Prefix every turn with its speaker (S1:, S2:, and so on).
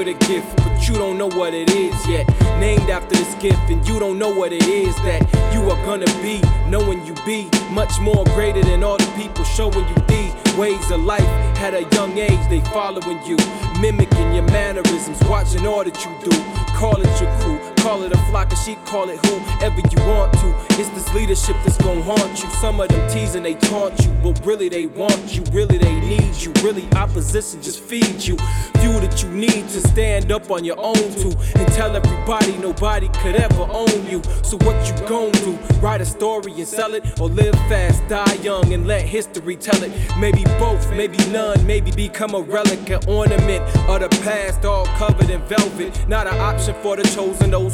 S1: with a gift, but you don't know what it is yet. Named after this gift, and you don't know what it is that you are gonna be. Knowing you be much more greater than all the people showing you the ways of life. At a young age, they following you, mimicking your mannerisms, watching all that you do. Call it your crew, call it a flock of sheep, call it whoever you want to. It's this leadership that's gon' haunt you. Some of them teasing, they taunt you, but really they want you, really they need you. Really opposition just feeds you fuel that you need to stand up on your own to, and tell everybody nobody could ever own you. So what you gon' do? Write a story and sell it, or live fast, die young and let history tell it? Maybe both, maybe none, maybe become a relic, an ornament of the past, all covered in velvet. Not an option for the chosen, those